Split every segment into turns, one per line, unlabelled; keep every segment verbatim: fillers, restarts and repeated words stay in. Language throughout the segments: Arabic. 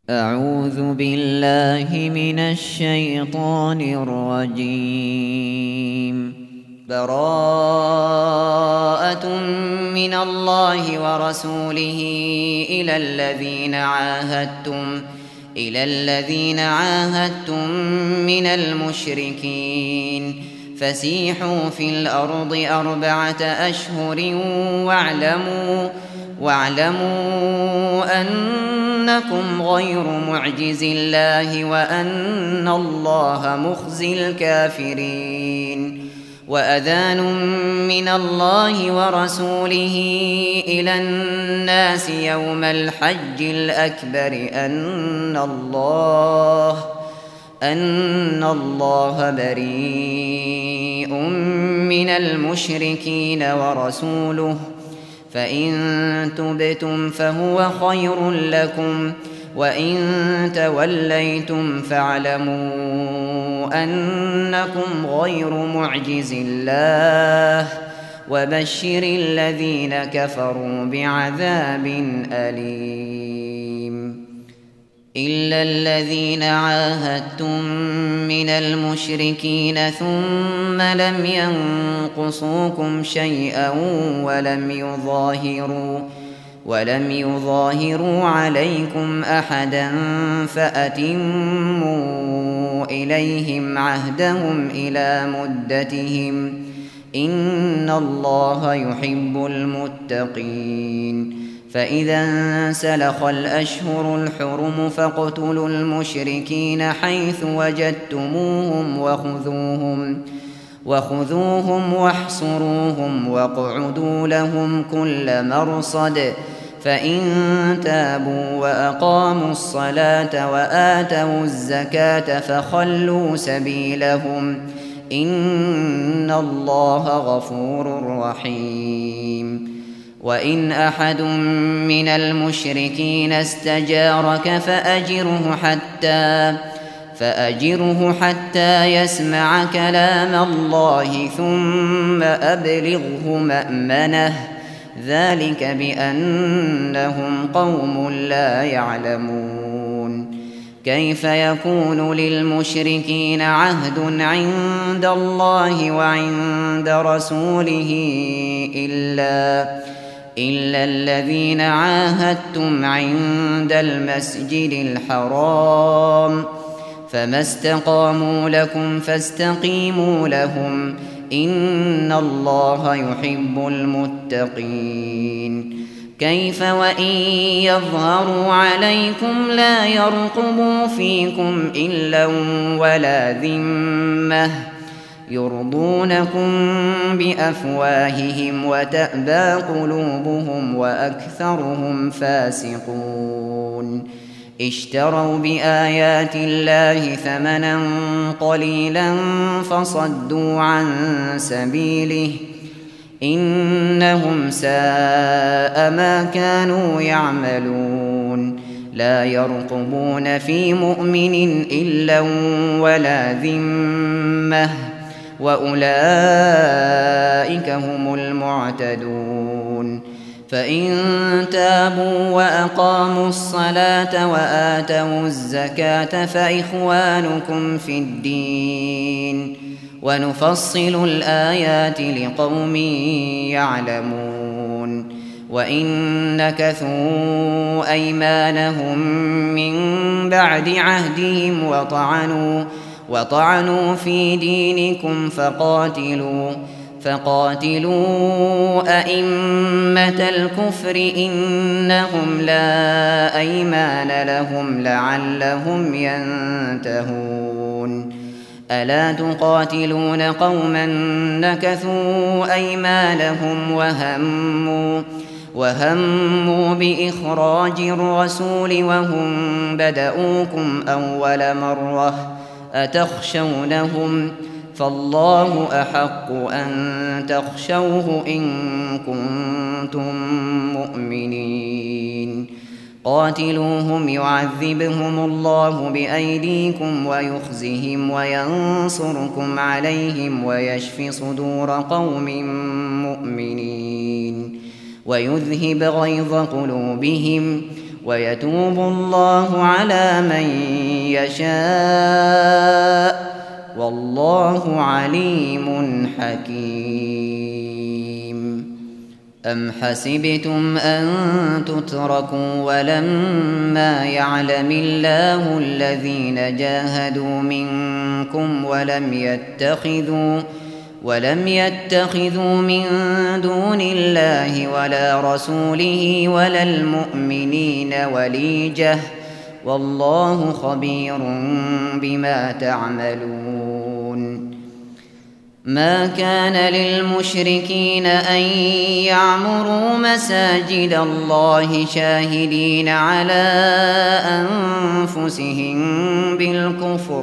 أعوذ بالله من الشيطان الرجيم. براءة من الله ورسوله إلى الذين عاهدتم إلى الذين عاهدتم من المشركين فسيحوا في الأرض أربعة أشهر واعلموا واعلموا أنكم غير معجز الله وأن الله مخزي الكافرين. وأذان من الله ورسوله إلى الناس يوم الحج الأكبر أن الله أن الله بريء من المشركين ورسوله فإن تبتم فهو خير لكم وإن توليتم فاعلموا أنكم غير معجز الله وبشر الذين كفروا بعذاب أليم. إلا الذين عاهدتم من المشركين ثم لم ينقصوكم شيئا ولم يظاهروا ولم يظاهروا عليكم أحدا فأتموا إليهم عهدهم إلى مدتهم إن الله يحب المتقين. فإذا انسلخ الأشهر الحرم فاقتلوا المشركين حيث وجدتموهم وخذوهم وخذوهم واحصروهم واقعدوا لهم كل مرصد فإن تابوا وأقاموا الصلاة وآتوا الزكاة فخلوا سبيلهم إن الله غفور رحيم. وإن أحد من المشركين استجارك فأجره حتى فأجره حتى يسمع كلام الله ثم أبلغه مأمنه ذلك بأنهم قوم لا يعلمون. كيف يكون للمشركين عهد عند الله وعند رسوله إلا إلا الذين عاهدتم عند المسجد الحرام فما استقاموا لكم فاستقيموا لهم إن الله يحب المتقين. كيف وإن يظهروا عليكم لا يرقبوا فيكم إلا ولا ذمة يرضونكم بأفواههم وتأبى قلوبهم وأكثرهم فاسقون. اشتروا بآيات الله ثمنا قليلا فصدوا عن سبيله إنهم ساء ما كانوا يعملون. لا يرقبون في مؤمن إلا ولا ذمة وأولئك هم المعتدون. فإن تابوا وأقاموا الصلاة وآتوا الزكاة فإخوانكم في الدين ونفصل الآيات لقوم يعلمون. وإن نكثوا أيمانهم من بعد عهدهم وطعنوا وطعنوا في دينكم فقاتلوا فقاتلوا أئمة الكفر إنهم لا أيمان لهم لعلهم ينتهون. ألا تقاتلون قوما نكثوا أيمانهم وهموا وهموا بإخراج الرسول وهم بدؤوكم أول مرة أتخشونهم فالله أحق أن تخشوه إن كنتم مؤمنين. قاتلوهم يعذبهم الله بأيديكم ويخزهم وينصركم عليهم ويشف صدور قوم مؤمنين ويذهب غيظ قلوبهم ويتوب الله على من يشاء والله عليم حكيم. أم حسبتم أن تتركوا ولما يعلم الله الذين جاهدوا منكم ولم يتخذوا ولم يتخذوا من دون الله ولا رسوله ولا المؤمنين وليجة والله خبير بما تعملون. ما كان للمشركين أن يعمروا مساجد الله شاهدين على أنفسهم بالكفر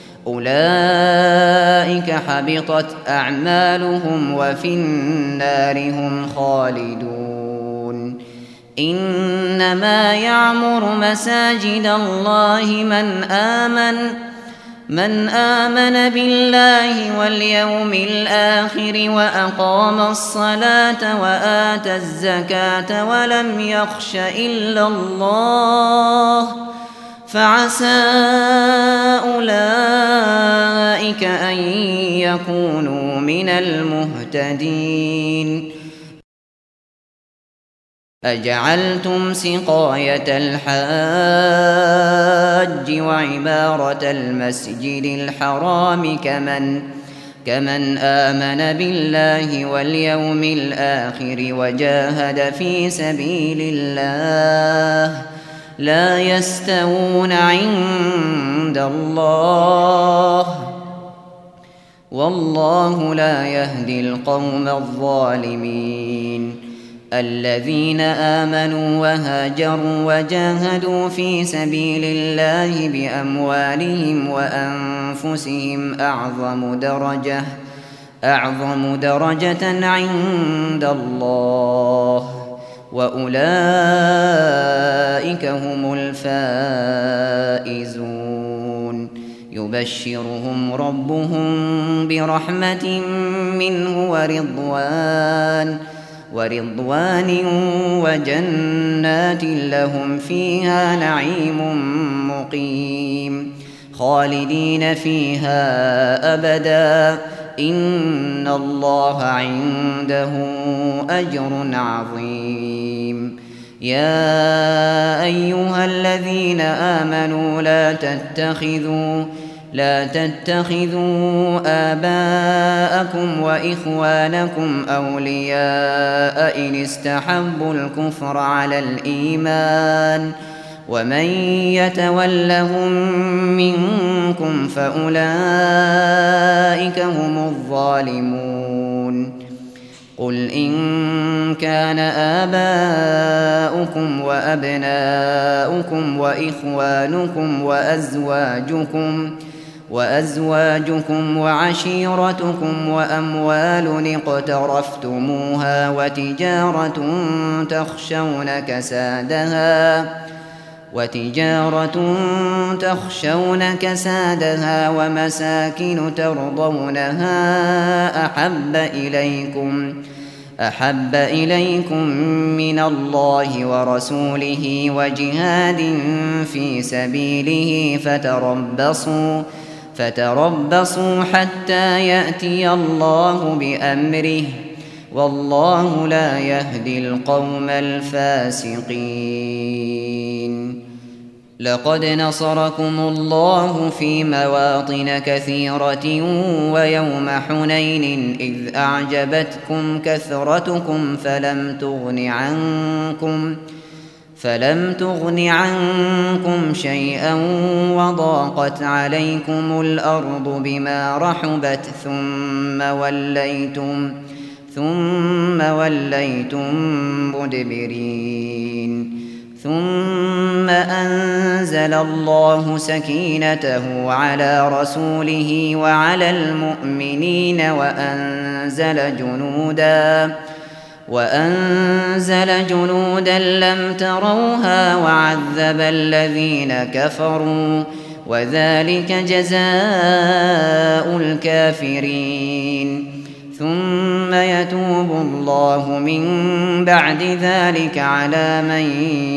أولئك حبطت أعمالهم وفي النار هم خالدون. إنما يعمر مساجد الله من آمن من آمن بالله واليوم الآخر وأقام الصلاة وآتى الزكاة ولم يخش إلا الله فعسى أولئك أن يكونوا من المهتدين. أجعلتم سقاية الحاج وعمارة المسجد الحرام كمن كمن آمن بالله واليوم الآخر وجاهد في سبيل الله لا يستوون عند الله والله لا يهدي القوم الظالمين. الذين آمنوا وهاجروا وجاهدوا في سبيل الله بأموالهم وأنفسهم أعظم درجة أعظم درجة عند الله وأولئك هم الفائزون. يبشرهم ربهم برحمة منه ورضوان ورضوان وجنات لهم فيها نعيم مقيم خالدين فيها أبدا إن الله عنده أجر عظيم. يا أيها الذين آمنوا لا تتخذوا لا تتخذوا آباءكم وإخوانكم أولياء إن استحبوا الكفر على الإيمان ومن يتولهم منكم فأولئك هم الظالمون. قل إن كان آباؤكم وأبناؤكم وإخوانكم وأزواجكم وأزواجكم وعشيرتكم وأموال اقترفتموها وتجارة تخشون كسادها وتجارة تخشون كسادها ومساكن ترضونها أحب إليكم أحب إليكم من الله ورسوله وجهاد في سبيله فتربصوا فتربصوا حتى يأتي الله بأمره والله لا يهدي القوم الفاسقين. لقد نصركم الله في مواطن كثيرة ويوم حنين إذ أعجبتكم كثرتكم فلم تغن عنكم فلم تغن عنكم شيئا وضاقت عليكم الأرض بما رحبت ثم وليتم ثم وليتم مدبرين. ثم أنزل الله سكينته على رسوله وعلى المؤمنين وأنزل جنودا وأنزل جنودا لم تروها وعذب الذين كفروا وذلك جزاء الكافرين. ثم يتوب الله من بعد ذلك على من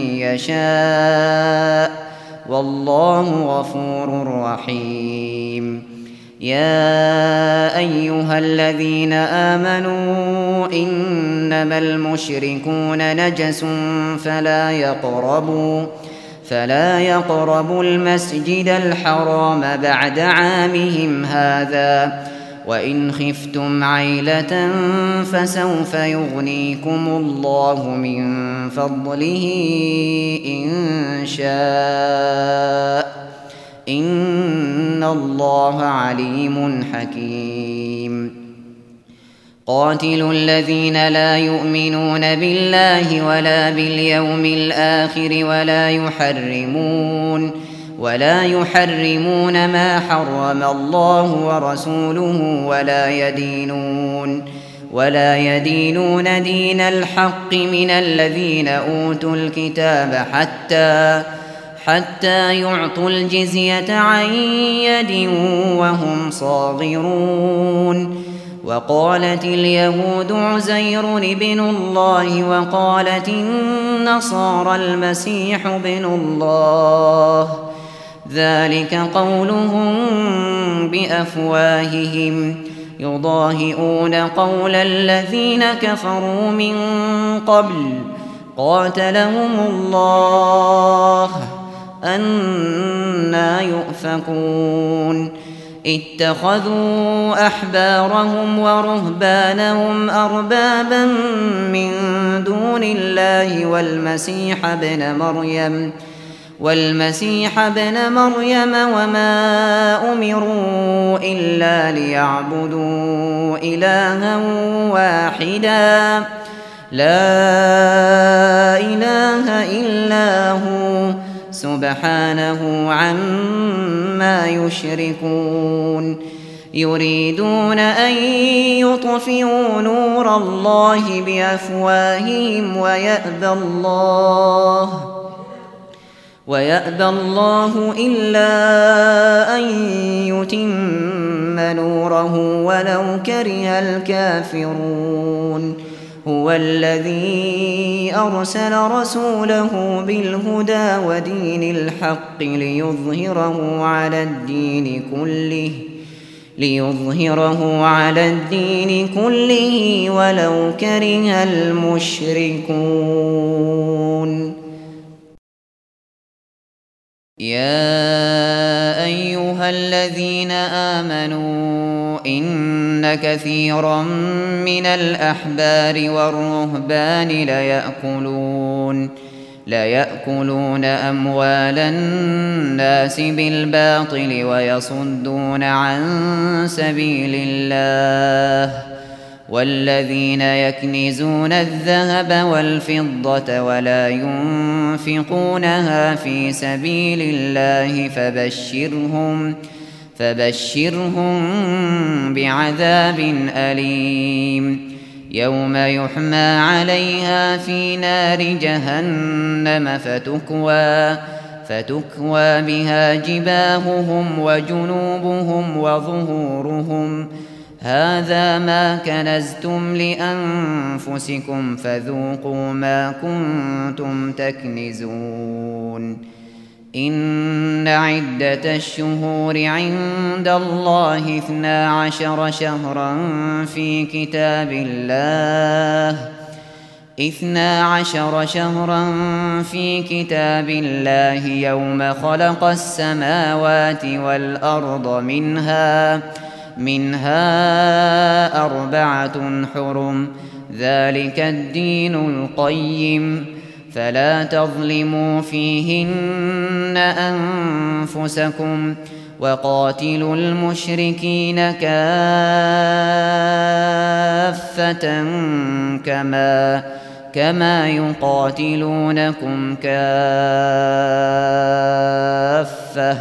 يشاء والله غفور رحيم. يا أيها الذين آمنوا إنما المشركون نجس فلا يقربوا فلا يقربوا المسجد الحرام بعد عامهم هذا وإن خفتم عيلة فسوف يغنيكم الله من فضله إن شاء إن الله عليم حكيم. قاتلوا الذين لا يؤمنون بالله ولا باليوم الآخر ولا يحرمون ولا يحرمون ما حرم الله ورسوله ولا يدينون ولا يدينون دين الحق من الذين أوتوا الكتاب حتى حتى يعطوا الجزية عن يد وهم صاغرون. وقالت اليهود عزير ابن الله وقالت النصارى المسيح ابن الله ذلك قولهم بأفواههم يضاهئون قول الذين كفروا من قبل قاتلهم الله أنى يؤفكون. اتخذوا أحبارهم ورهبانهم أربابا من دون الله والمسيح ابن مريم والمسيح ابن مريم وما أمروا إلا ليعبدوا إلها واحدا لا إله إلا هو سبحانه عما يشركون. يريدون أن يطفئوا نور الله بأفواههم ويأبى الله ويأبى الله إلا أن يتم نوره ولو كره الكافرون. هو الذي أرسل رسوله بالهدى ودين الحق ليظهره على الدين كله ليظهره على الدين كله ولو كره المشركون. يا أيها الذين آمنوا إن كثيرا من الأحبار والرهبان ليأكلون ليأكلون أموال الناس بالباطل ويصدون عن سبيل الله والذين يكنزون الذهب والفضة ولا ينفقونها في سبيل الله فبشرهم فبشرهم بعذاب أليم. يوم يحمى عليها في نار جهنم فتكوى فتكوى بها جباههم وجنوبهم وظهورهم هذا ما كنزتم لأنفسكم فذوقوا ما كنتم تكنزون. إن عدة الشهور عند الله اثنا عشر شهرا في كتاب الله اثنا عشر شهرا في كتاب الله يوم خلق السماوات والأرض منها منها أربعة حرم ذلك الدين القيم فلا تظلموا فيهن أنفسكم وقاتلوا المشركين كافة كما كما يقاتلونكم كافة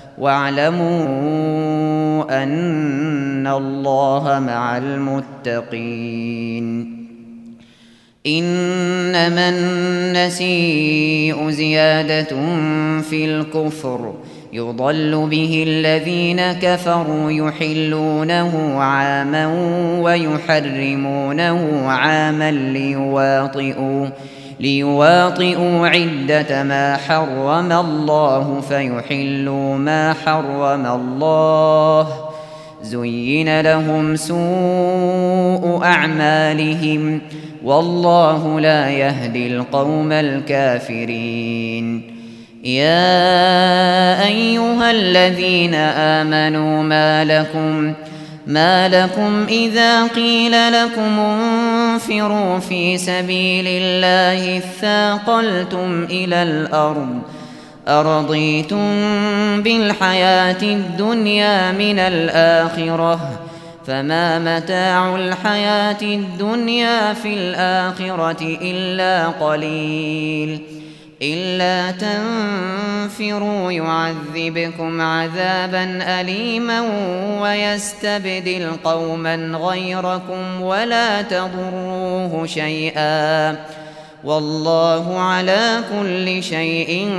واعلموا أن الله مع المتقين. إنما النسيء زيادة في الكفر يضل به الذين كفروا يحلونه عاما ويحرمونه عاما ليواطئوا ليواطئوا عدة ما حرم الله فيحلوا ما حرم الله. زين لهم سوء أعمالهم والله لا يهدي القوم الكافرين. يا أيها الذين آمنوا ما لكم ما لكم إذا قيل لكم انفروا في سبيل الله اثاقلتم إلى الأرض أرضيتم بالحياة الدنيا من الآخرة فما متاع الحياة الدنيا في الآخرة إلا قليل. إلا تنفروا يعذبكم عذابا أليما ويستبدل قوما غيركم ولا تضروه شيئا والله على كل شيء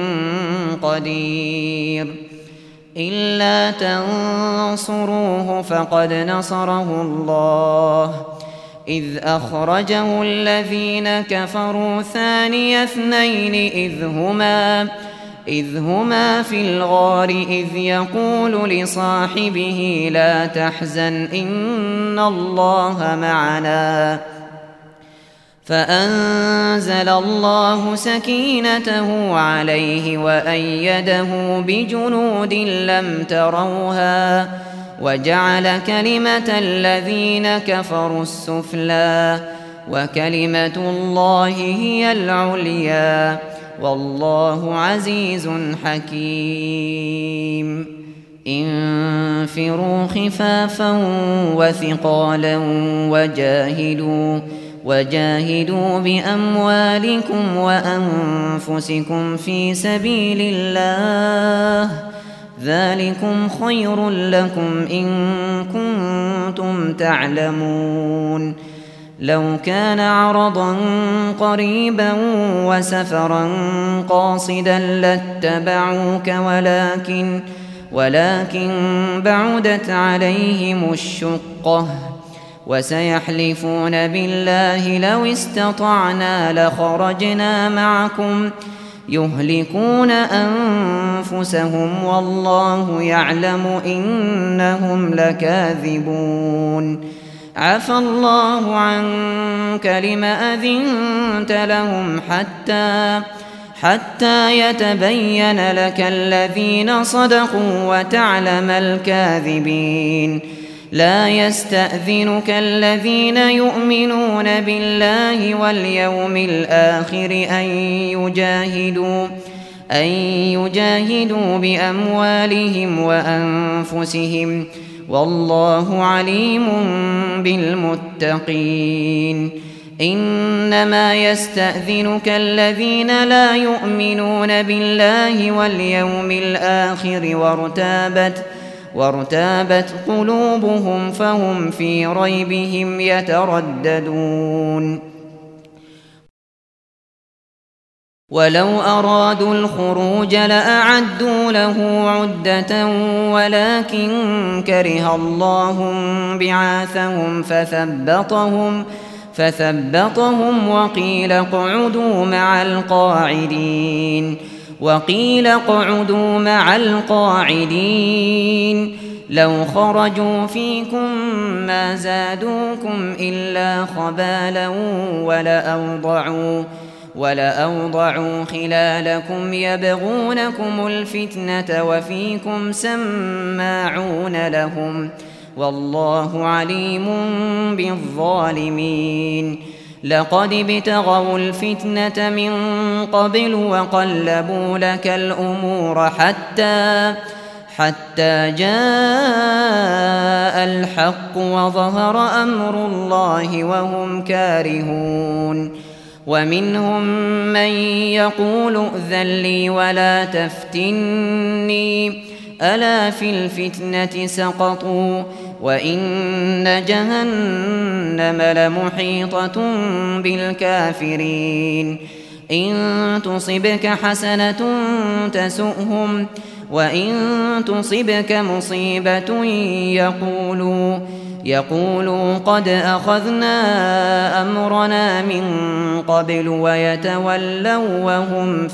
قدير. إلا تنصروه فقد نصره الله إذ أخرجه الذين كفروا ثاني اثنين إذ هما إذ هما في الغار إذ يقول لصاحبه لا تحزن إن الله معنا فأنزل الله سكينته عليه وأيده بجنود لم تروها وجعل كلمة الذين كفروا السفلى وكلمة الله هي العليا والله عزيز حكيم. انفروا خفافا وثقالا وجاهدوا وجاهدوا بأموالكم وأنفسكم في سبيل الله ذلكم خير لكم إن كنتم تعلمون. لو كان عرضا قريبا وسفرا قاصدا لاتبعوك ولكن ولكن بعدت عليهم الشقة وسيحلفون بالله لو استطعنا لخرجنا معكم يهلكون أنفسهم والله يعلم إنهم لكاذبون. عفى الله عنك لم أذنت لهم حتى حتى يتبين لك الذين صدقوا وتعلم الكاذبين. لا يستأذنك الذين يؤمنون بالله واليوم الآخر أن يجاهدوا أن يجاهدوا بأموالهم وأنفسهم والله عليم بالمتقين. إنما يستأذنك الذين لا يؤمنون بالله واليوم الآخر وارتابت وارتابت قلوبهم فهم في ريبهم يترددون. ولو أرادوا الخروج لأعدوا له عدة ولكن كره الله بعاثهم فثبطهم فثبطهم وقيل اقعدوا مع القاعدين وقيل اقعدوا مع القاعدين لو خرجوا فيكم ما زادوكم إلا خبالا ولأوضعوا ولأوضعوا خلالكم يبغونكم الفتنة وفيكم سماعون لهم والله عليم بالظالمين. لقد ابتغوا الفتنة من قبل وقلبوا لك الأمور حتى حتى جاء الحق وظهر أمر الله وهم كارهون. ومنهم من يقول ائذن لي ولا تفتني ألا في الفتنة سقطوا وإن جهنم لمحيطة بالكافرين إن تصبك حسنة تسؤهم وإن تصبك مصيبة يقولوا يقولوا قد أخذنا أمرنا من قبل ويتولوا وهم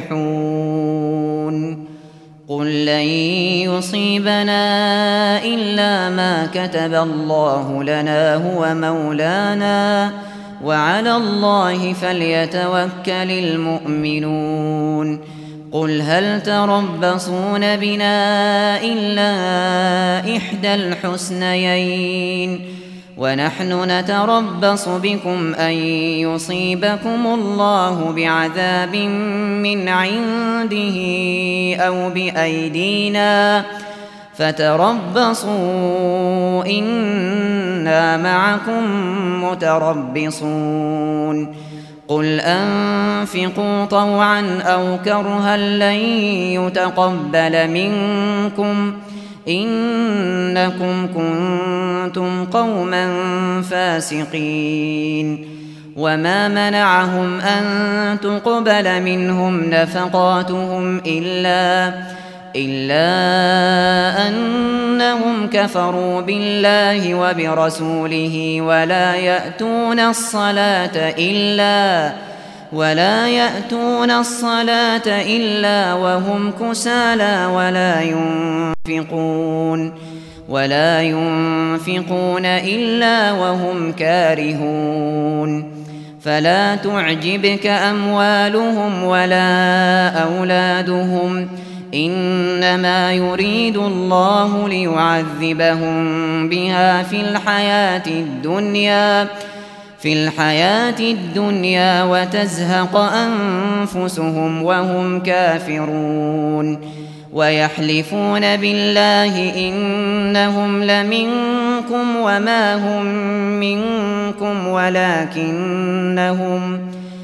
فرحون قل لن يصيبنا إلا ما كتب الله لنا هو مولانا وعلى الله فليتوكل المؤمنون قل هل تربصون بنا إلا إحدى الحسنيين ونحن نتربص بكم أن يصيبكم الله بعذاب من عنده أو بأيدينا فتربصوا إنا معكم متربصون قل أنفقوا طوعا أو كرها لن يتقبل منكم إنكم كنتم قوما فاسقين وما منعهم أن تقبل منهم نفقاتهم إلا إلا أنهم كفروا بالله وبرسوله ولا يأتون الصلاة إلا ولا يأتون الصلاة إلا وهم كسالى ولا ينفقون ولا ينفقون إلا وهم كارهون فلا تعجبك أموالهم ولا أولادهم إنما يريد الله ليعذبهم بها في الحياة الدنيا في الحياة الدنيا وتزهق أنفسهم وهم كافرون ويحلفون بالله إنهم لمنكم وما هم منكم ولكنهم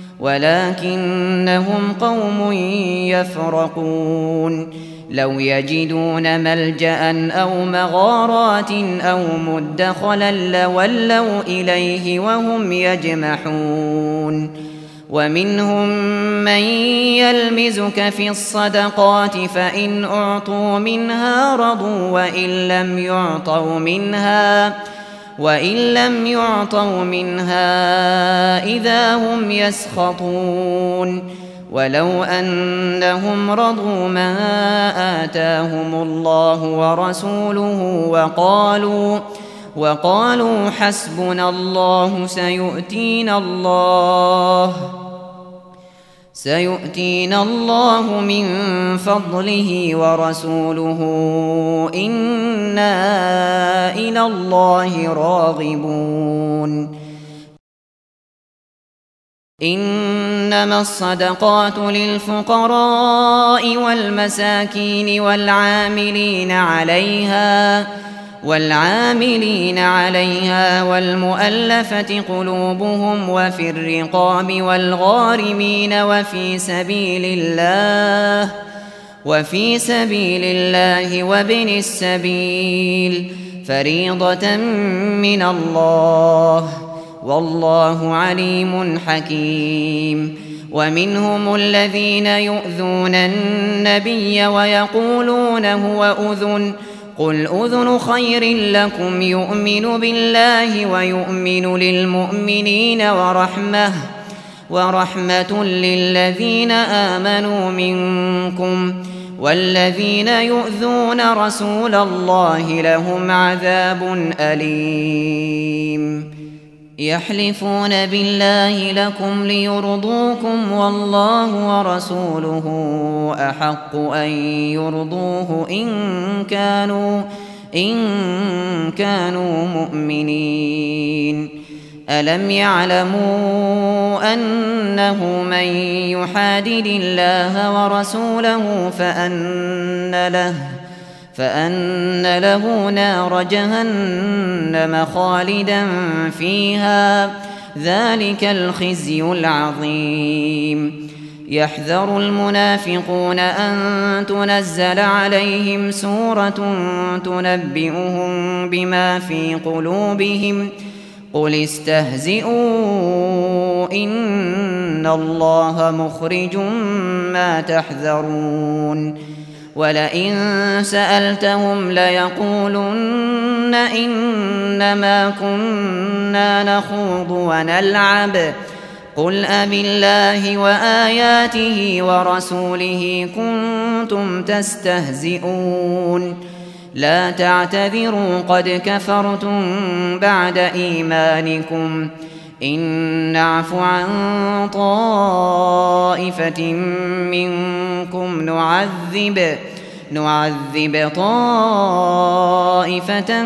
ولكنهم قوم يفرقون لو يجدون ملجأ أو مغارات أو مدخلا لولوا إليه وهم يجمحون ومنهم من يلمزك في الصدقات فإن أعطوا منها رضوا وإن لم يعطوا منها وإن لم يعطوا منها إذا هم يسخطون ولو أنهم رضوا ما آتاهم الله ورسوله وقالوا وقالوا حسبنا الله سيؤتينا الله سيؤتينا الله من فضله ورسوله إنا إلى الله راغبون إنما الصدقات للفقراء والمساكين والعاملين عليها والعاملين عليها والمؤلفة قلوبهم وفي الرقاب والغارمين وفي سبيل الله وفي سبيل الله وابن السبيل فريضة من الله والله عليم حكيم ومنهم الذين يؤذون النبي ويقولون هو أذن قل أذن خير لكم يؤمن بالله ويؤمن للمؤمنين ورحمة ورحمة للذين آمنوا منكم والذين يؤذون رسول الله لهم عذاب أليم يحلفون بالله لكم ليرضوكم والله ورسوله أحق أن يرضوه إن كانوا إن كانوا مؤمنين ألم يعلموا أنه من يحادد الله ورسوله فأن له فأن له نار جهنم خالدا فيها ذلك الخزي العظيم يحذر المنافقون أن تنزل عليهم سورة تنبئهم بما في قلوبهم قل استهزئوا إن الله مخرج ما تحذرون ولئن سألتهم ليقولن إنما كنا نخوض ونلعب قل أبالله وآياته ورسوله كنتم تستهزئون لا تعتذروا قد كفرتم بعد إيمانكم إن نعف عن طائفة منكم نعذب نعذب طائفة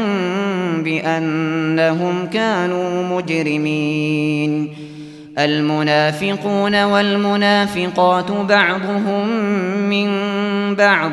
بأنهم كانوا مجرمين المنافقون والمنافقات بعضهم من بعض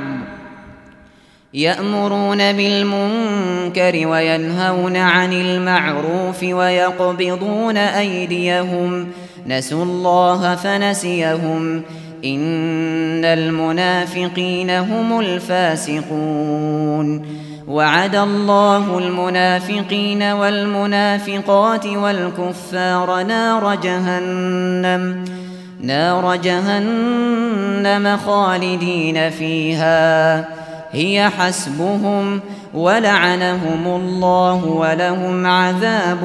يأمرون بالمنكر وينهون عن المعروف ويقبضون أيديهم نسوا الله فنسيهم إن المنافقين هم الفاسقون وعد الله المنافقين والمنافقات والكفار نار جهنم نار جهنم خالدين فيها هي حسبهم ولعنهم الله ولهم عذاب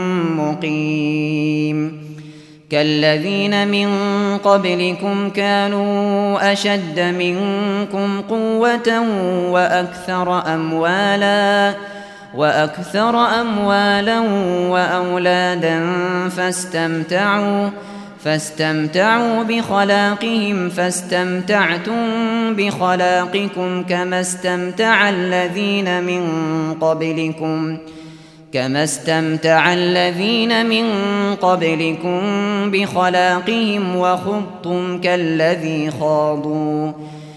مقيم كالذين من قبلكم كانوا أشد منكم قوة وأكثر أموالا وأكثر أموالا وأولادا فاستمتعوا فاستمتعوا بخلاقهم فاستمتعتم بخلاقكم كما استمتع الذين من قبلكم كما استمتع الذين من قبلكم بخلاقهم وخضتم كالذي خاضوا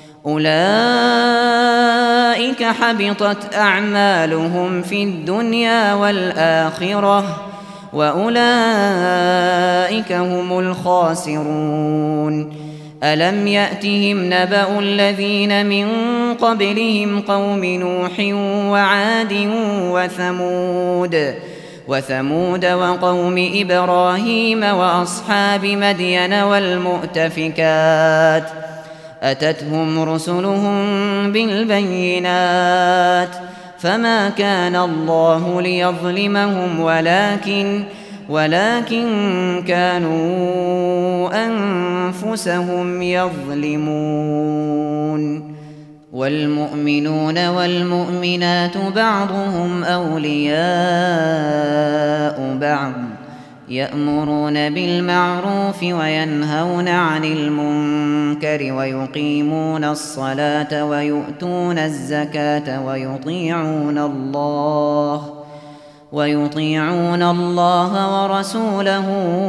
أولئك حبطت أعمالهم في الدنيا والآخرة وأولئك هم الخاسرون ألم يأتهم نبأ الذين من قبلهم قوم نوح وعاد وثمود وثمود وقوم إبراهيم وأصحاب مدين والمؤتفكات أتتهم رسلهم بالبينات فما كان الله ليظلمهم ولكن ولكن كانوا أنفسهم يظلمون والمؤمنون والمؤمنات بعضهم أولياء بعض يأمرون بالمعروف وينهون عن المنكر ويقيمون الصلاة ويؤتون الزكاة ويطيعون الله ويطيعون الله ورسوله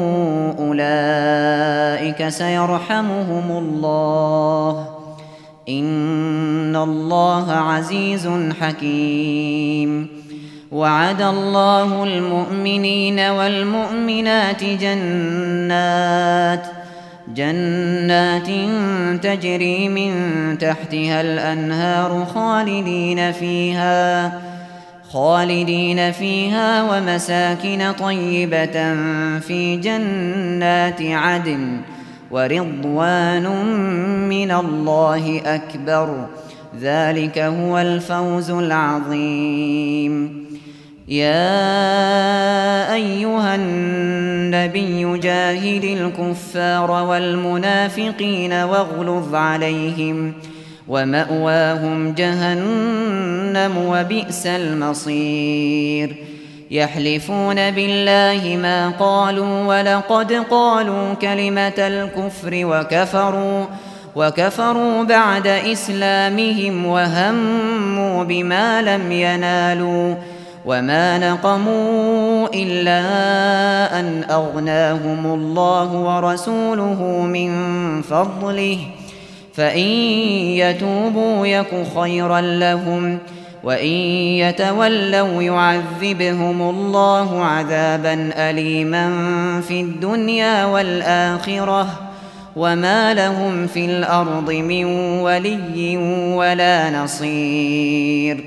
أولئك سيرحمهم الله إن الله عزيز حكيم وعد الله المؤمنين والمؤمنات جنات جنات تجري من تحتها الأنهار خالدين فيها خالدين فيها ومساكن طيبة في جنات عدن ورضوان من الله أكبر ذلك هو الفوز العظيم يا أيها النبي جاهد الكفار والمنافقين واغلظ عليهم ومأواهم جهنم وبئس المصير يحلفون بالله ما قالوا ولقد قالوا كلمة الكفر وكفروا وكفروا بعد إسلامهم وهموا بما لم ينالوا وما نقموا إلا أن أغناهم الله ورسوله من فضله فإن يتوبوا يك خيرا لهم وإن يتولوا يعذبهم الله عذابا أليما في الدنيا والآخرة وما لهم في الأرض من ولي ولا نصير.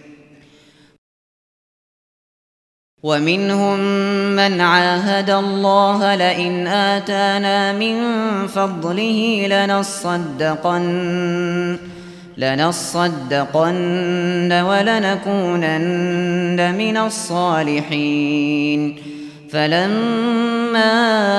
ومنهم من عاهد الله لئن آتانا من فضله لنصدقن لنصدقن ولنكونن من الصالحين. فلما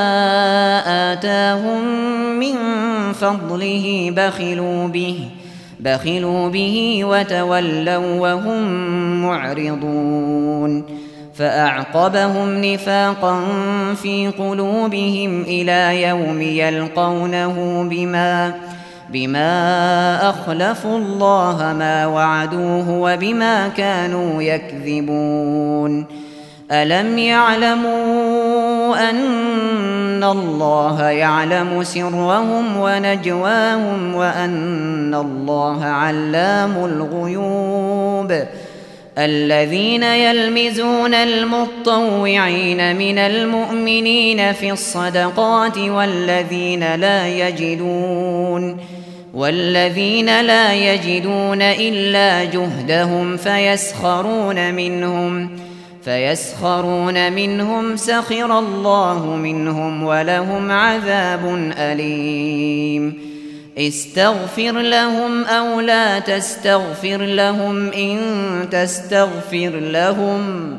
آتاهم من فضله بخلوا به بخلوا به وتولوا وهم معرضون. فأعقبهم نفاقا في قلوبهم إلى يوم يلقونه بما بما أخلفوا الله ما وعدوه وبما كانوا يكذبون. ألم يعلموا أن الله يعلم سرهم ونجواهم وأن الله علام الغيوب. الذين يلمزون المطوعين من المؤمنين في الصدقات والذين لا يجدون والذين لا يجدون إلا جهدهم فيسخرون منهم فيسخرون منهم سخر الله منهم ولهم عذاب أليم. استغفر لهم أو لا تستغفر لهم إن تستغفر لهم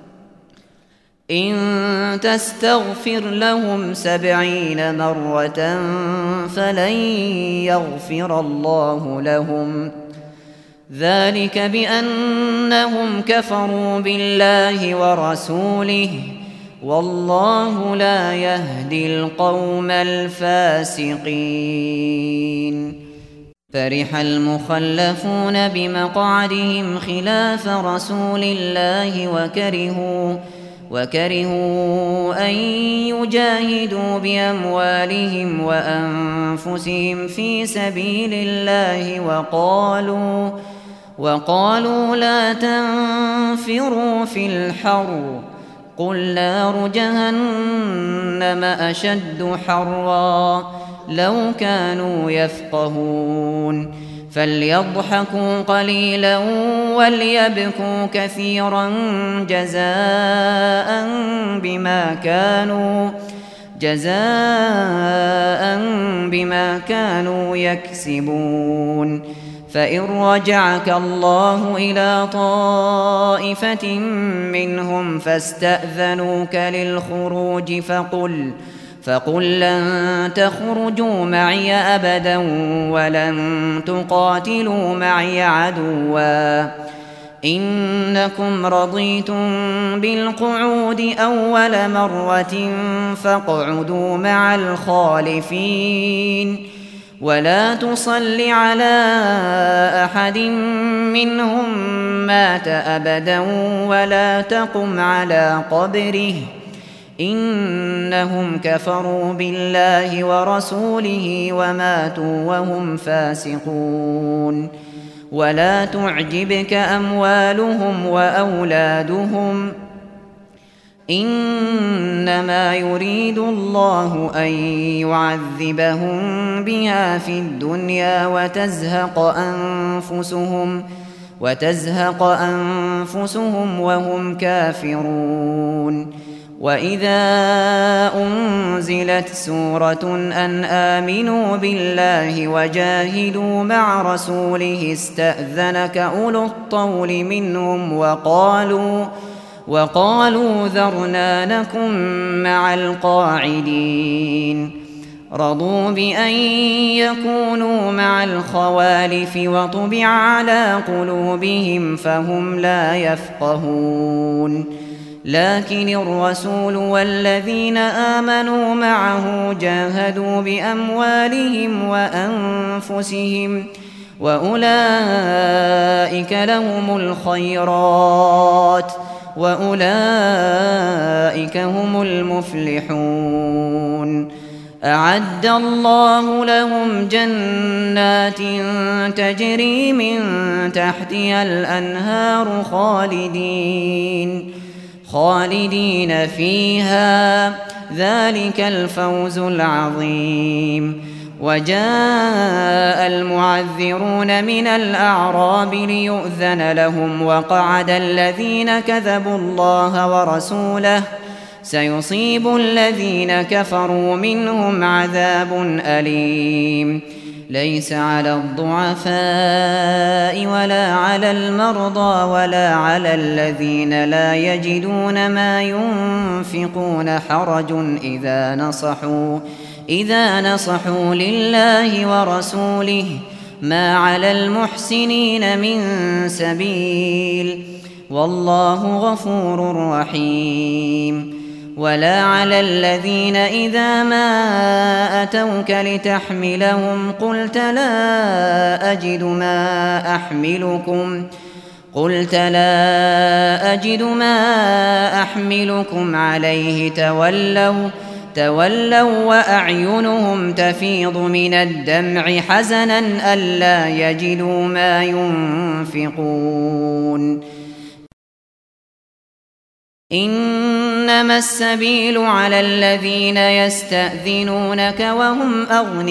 إن تستغفر لهم سبعين مرة فلن يغفر الله لهم. ذلك بأنهم كفروا بالله ورسوله والله لا يهدي القوم الفاسقين. فرح المخلفون بمقعدهم خلاف رسول الله وكرهوا وكرهوا أن يجاهدوا بأموالهم وأنفسهم في سبيل الله وقالوا وقالوا لا تنفروا في الحر قل نار جهنم أشد حرا لو كانوا يفقهون. فليضحكوا قليلا وليبكوا كثيرا جزاء بما كانوا جزاء بما كانوا يكسبون. فإن رجعك الله إلى طائفة منهم فاستأذنوك للخروج فقل فقل لن تخرجوا معي أبدا ولن تقاتلوا معي عدوا إنكم رضيتم بالقعود أول مرة فاقعدوا مع الخالفين ولا تصل على أحد منهم مات أبدا ولا تقم على قبره إنهم كفروا بالله ورسوله وماتوا وهم فاسقون. ولا تعجبك أموالهم وأولادهم إنما يريد الله أن يعذبهم بها في الدنيا وتزهق أنفسهم وتزهق أنفسهم وهم كافرون. وإذا أنزلت سورة أن آمنوا بالله وجاهدوا مع رسوله استأذنك أولو الطول منهم وقالوا وقالوا ذرنا نكن مع القاعدين. رضوا بأن يكونوا مع الخوالف وطبع على قلوبهم فهم لا يفقهون. لكن الرسول والذين آمنوا معه جاهدوا بأموالهم وأنفسهم وأولئك لهم الخيرات وأولئك هم المفلحون. أعد الله لهم جنات تجري من تحتها الأنهار خالدين خالدين فيها ذلك الفوز العظيم. وجاء المعذرون من الأعراب ليؤذن لهم وقعد الذين كذبوا الله ورسوله سيصيب الذين كفروا منهم عذاب أليم. ليس على الضعفاء ولا على المرضى ولا على الذين لا يجدون ما ينفقون حرج إذا نصحوا إذا نصحوا لله ورسوله ما على المحسنين من سبيل والله غفور رحيم. ولا على الذين إذا ما أتوك لتحملهم قلت لا أجد ما أحملكم قلت لا أجد ما أحملكم عليه تولوا تولوا وأعينهم تفيض من الدمع حزنا ألا يجدوا ما ينفقون. إنما السبيل على الذين يستأذنونك وهم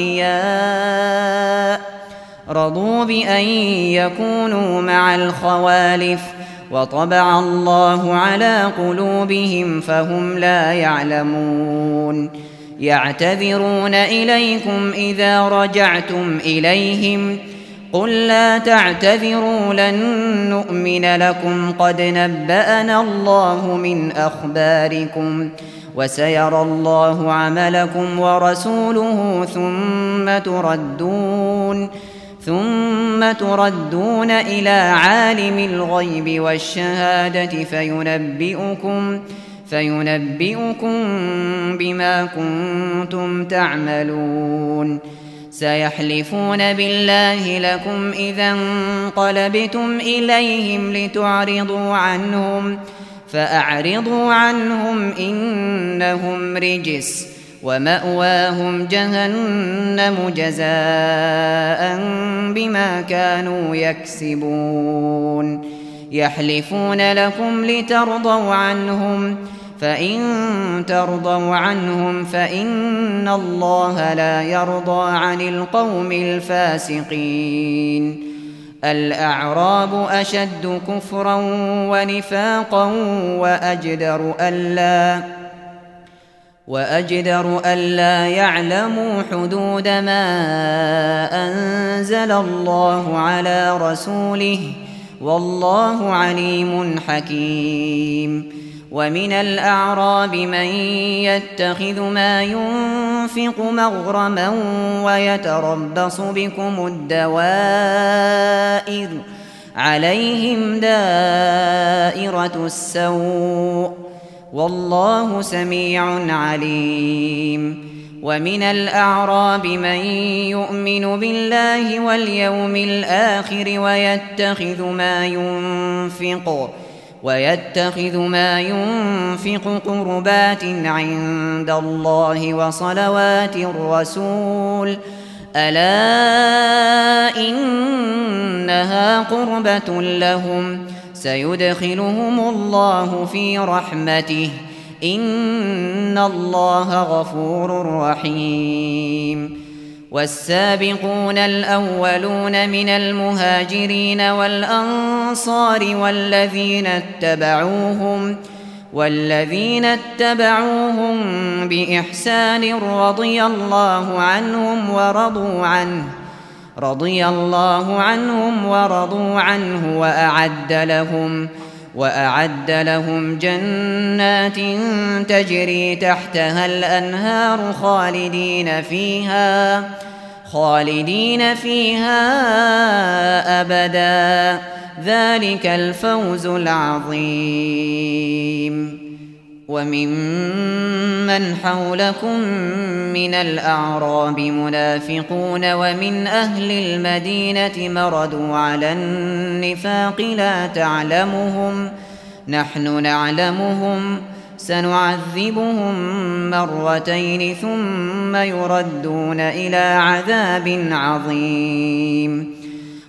أغنياء رضوا بأن يكونوا مع الخوالف وطبع الله على قلوبهم فهم لا يعلمون. يعتذرون إليكم إذا رجعتم إليهم قل لا تعتذروا لن نؤمن لكم قد نبأنا الله من أخباركم وسيرى الله عملكم ورسوله ثم تردون ثم تردون إلى عالم الغيب والشهادة فينبئكم فينبئكم بما كنتم تعملون. سيحلفون بالله لكم إذا انقلبتم إليهم لتعرضوا عنهم فأعرضوا عنهم إنهم رجس ومأواهم جهنم جزاء بما كانوا يكسبون. يحلفون لكم لترضوا عنهم فإن ترضوا عنهم فإن الله لا يرضى عن القوم الفاسقين. الأعراب أشد كفرا ونفاقا وأجدر ألا وأجدر ألا يعلموا حدود ما أنزل الله على رسوله والله عليم حكيم. ومن الأعراب من يتخذ ما ينفق مغرما ويتربص بكم الدوائر عليهم دائرة السوء والله سميع عليم. ومن الأعراب من يؤمن بالله واليوم الآخر ويتخذ ما ينفق ويتخذ ما ينفق قربات عند الله وصلوات الرسول ألا إنها قربة لهم سيدخلهم الله في رحمته إن الله غفور رحيم. والسابقون الأولون من المهاجرين والأنصار والذين اتبعوهم والذين اتبعوهم بإحسان رضي الله عنهم ورضوا عنه رضي الله عنهم ورضوا عنه وأعد لهم وأعد لهم جنات تجري تحتها الأنهار خالدين فيها خالدين فيها أبدا ذلك الفوز العظيم. وممن حولكم من الأعراب منافقون ومن أهل المدينة مردوا على النفاق لا تعلمهم نحن نعلمهم سنعذبهم مرتين ثم يردون إلى عذاب عظيم.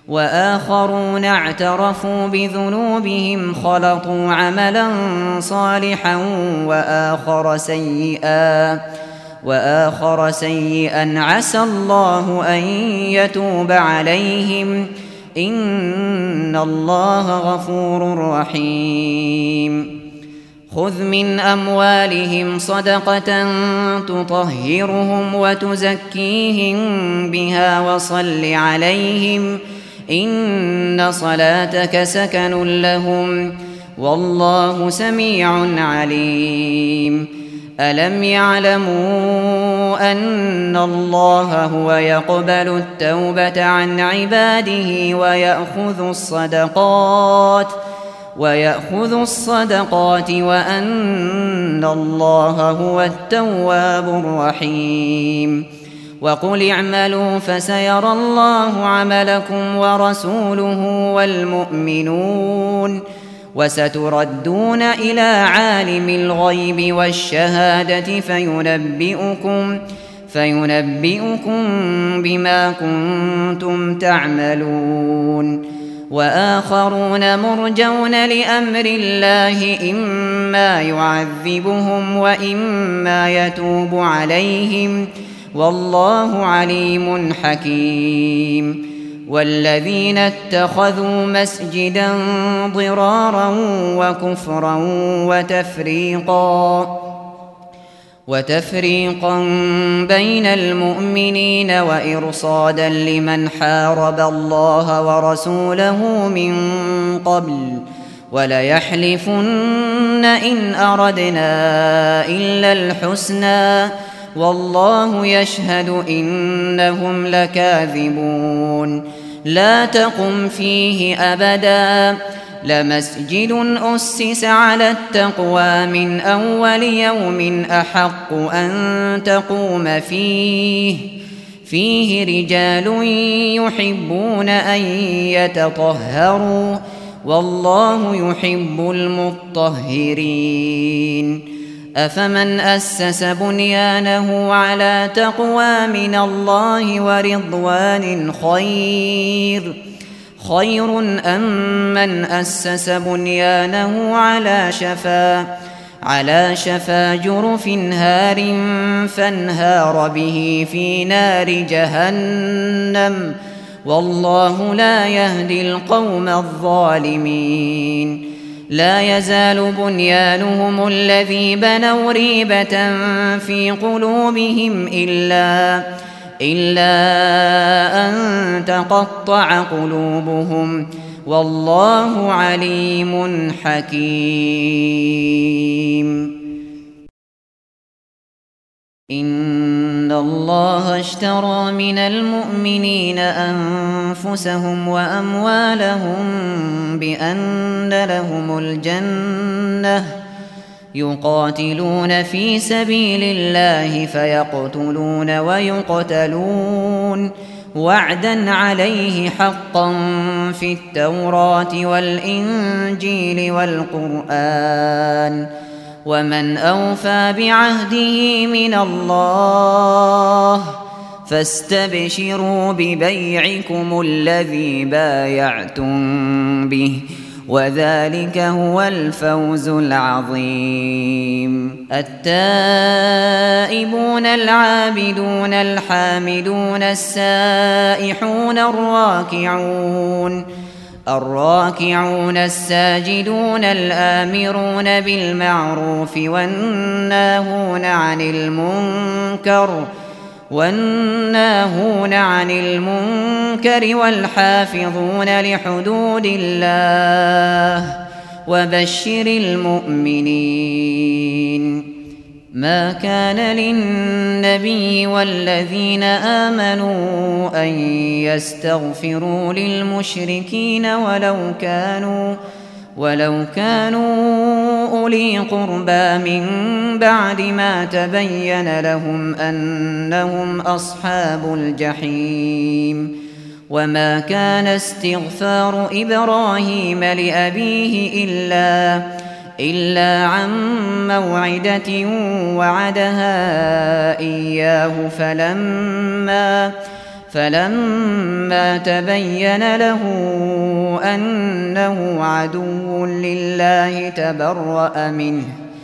وآخرون اعترفوا بذنوبهم خلطوا عملا صالحا وآخر سيئا وآخر سيئا عسى الله أن يتوب عليهم إن الله غفور رحيم خذ من أموالهم صدقة تطهرهم وتزكيهم بها وصل عليهم إن صلاتك سكن لهم والله سميع عليم ألم يعلموا أن الله هو يقبل التوبة عن عباده ويأخذ الصدقات ويأخذ الصدقات وأن الله هو التواب الرحيم وقل اعملوا فسيرى الله عملكم ورسوله والمؤمنون وستردون إلى عالم الغيب والشهادة فينبئكم فينبئكم بما كنتم تعملون وآخرون مرجون لأمر الله إما يعذبهم وإما يتوب عليهم والله عليم حكيم والذين اتخذوا مسجدا ضرارا وكفرا وتفريقا وتفريقا بين المؤمنين وإرصادا لمن حارب الله ورسوله من قبل وليحلفن إن أردنا إلا الحسنى والله يشهد إنهم لكاذبون لا تقم فيه أبدا لمسجد أسس على التقوى من أول يوم أحق أن تقوم فيه فيه رجال يحبون أن يتطهروا والله يحب المطهرين أفمن أسس بنيانه على تقوى من الله ورضوان خير خير أم من أسس بنيانه على شفا على شفا جرف هار فانهار به في نار جهنم والله لا يهدي القوم الظالمين لا يزال بنيانهم الذي بنوا ريبة في قلوبهم إلا إلا أن تقطع قلوبهم والله عليم حكيم إن الله اشترى من المؤمنين أنفسهم وأموالهم بأن لهم الجنة يقاتلون في سبيل الله فيقتلون ويقتلون وعدا عليه حقا في التوراة والإنجيل والقرآن ومن أوفى بعهده من الله فاستبشروا ببيعكم الذي بايعتم به وذلك هو الفوز العظيم التائبون العابدون الحامدون السائحون الراكعون الراكعون الساجدون الآمرون بالمعروف والناهون عن المنكر والناهون عن المنكر والحافظون لحدود الله وبشر المؤمنين ما كان للنبي والذين آمنوا أن يستغفروا للمشركين ولو كانوا ولو كانوا أولي قربى من بعد ما تبين لهم أنهم أصحاب الجحيم وما كان استغفار إبراهيم لأبيه إلا إلا عن موعدة وعدها إياه فلما فلما تبين له أنه عدو لله تبرأ منه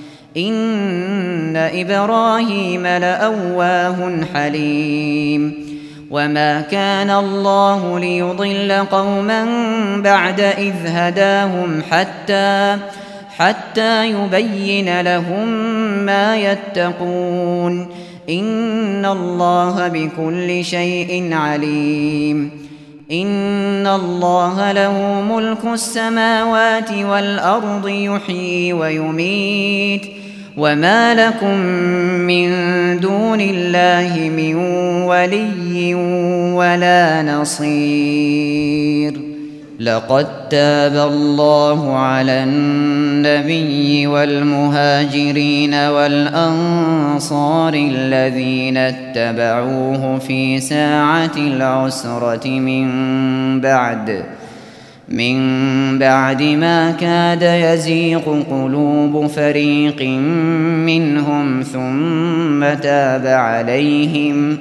إن إبراهيم لأواه حليم وما كان الله ليضل قوما بعد إذ هداهم حتى حتى يبين لهم ما يتقون إن الله بكل شيء عليم إن الله له ملك السماوات والأرض يحيي ويميت وما لكم من دون الله من ولي ولا نصير لقد تاب الله على النبي والمهاجرين والأنصار الذين اتبعوه في ساعة العسرة من بعد من بعد ما كاد يزيغ قلوب فريق منهم ثم تاب عليهم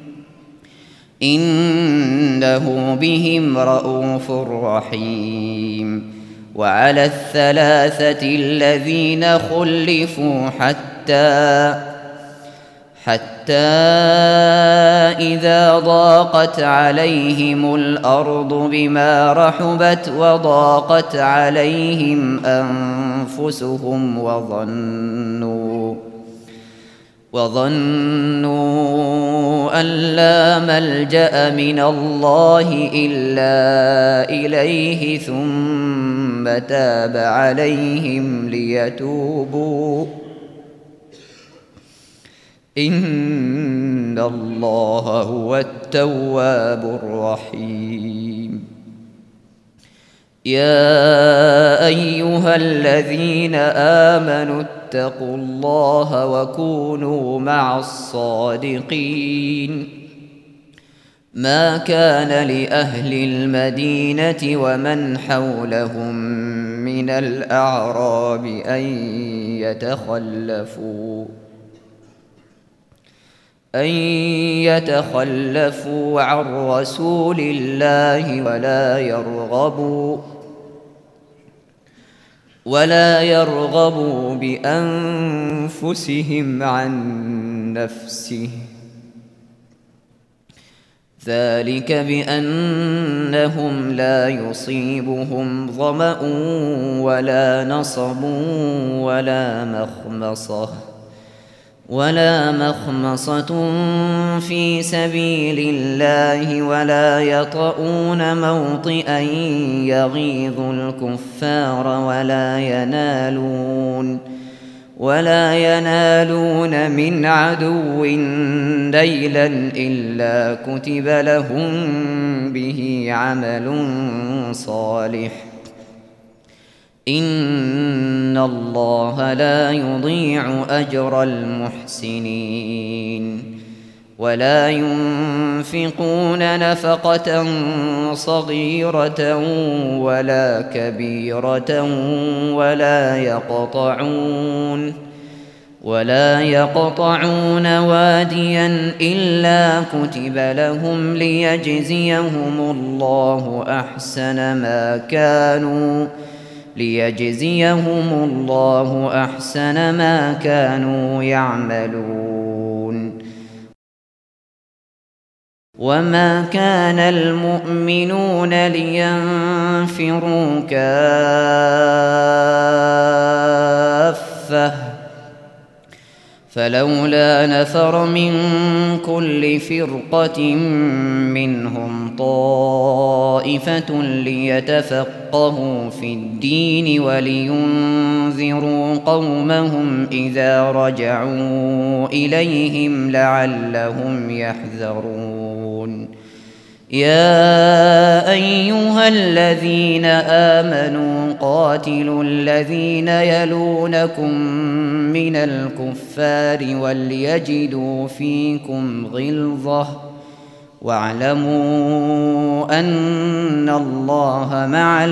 إنه بهم رءوف رحيم وعلى الثلاثة الذين خلفوا حتى حتى إذا ضاقت عليهم الأرض بما رحبت وضاقت عليهم أنفسهم وظنوا وظنوا أن لا ملجأ من الله إلا إليه ثم تاب عليهم ليتوبوا إن الله هو التواب الرحيم يا أيها الذين آمنوا اتقوا الله وكونوا مع الصادقين ما كان لأهل المدينة ومن حولهم من الأعراب أن يتخلفوا أن يتخلفوا عن رسول الله ولا يرغبوا ولا يرغبوا بأنفسهم عن نفسه ذلك بأنهم لا يصيبهم ظمأ ولا نصب ولا مخمصة ولا مخمصة في سبيل الله ولا يطؤون موطئا يغيظ الكفار ولا ينالون ولا ينالون من عدو نيلا إلا كتب لهم به عمل صالح إن الله لا يضيع أجر المحسنين ولا ينفقون نفقة صغيرة ولا كبيرة ولا يقطعون ولا يقطعون واديا إلا كتب لهم ليجزيهم الله أحسن ما كانوا ليجزيهم الله أحسن ما كانوا يعملون وما كان المؤمنون لينفروا كافة فلولا نفر من كل فرقة منهم طائفة ليتفقهوا في الدين ولينذروا قومهم إذا رجعوا إليهم لعلهم يحذرون يا أيها الذين آمنوا قاتلوا الذين يلونكم من الكفار وليجدوا فيكم غلظة واعلموا أن الله مع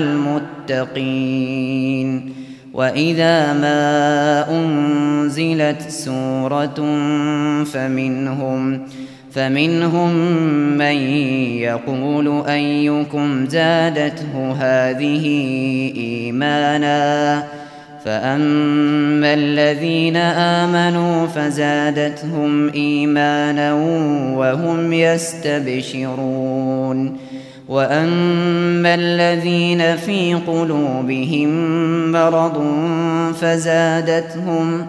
المتقين وإذا ما أنزلت سورة فمنهم فمنهم من يقول أيكم زادته هذه إيمانا فأما الذين آمنوا فزادتهم إيمانا وهم يستبشرون وأما الذين في قلوبهم مرض فزادتهم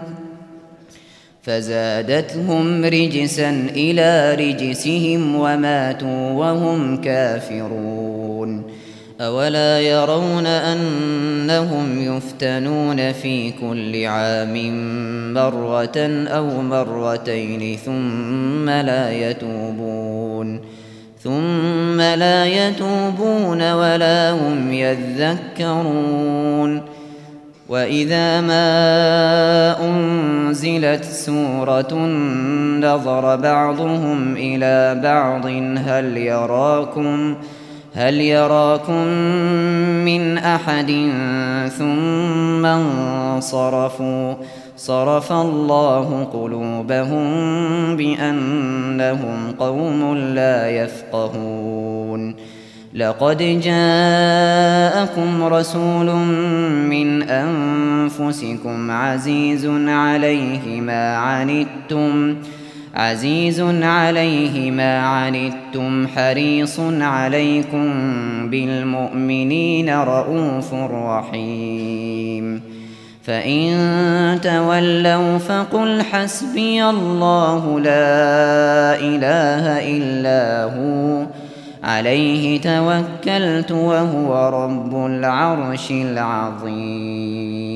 فزادتهم رجسا إلى رجسهم وماتوا وهم كافرون أولا يرون أنهم يفتنون في كل عام مرة أو مرتين ثم لا يتوبون ثم لا يتوبون ولا هم يذكرون وإذا ما أنزلت سورة نظر بعضهم إلى بعض هل يراكم هل يراكم من أحد ثم انصرفوا صرف الله قلوبهم بأنهم قوم لا يفقهون لقد جاءكم رسول من أنفسكم عزيز عليه ما عنتم عزيز عليه ما عنتم حريص عليكم بالمؤمنين رؤوف رحيم فإن تولوا فقل حسبي الله لا إله إلا هو عليه توكلت وهو رب العرش العظيم.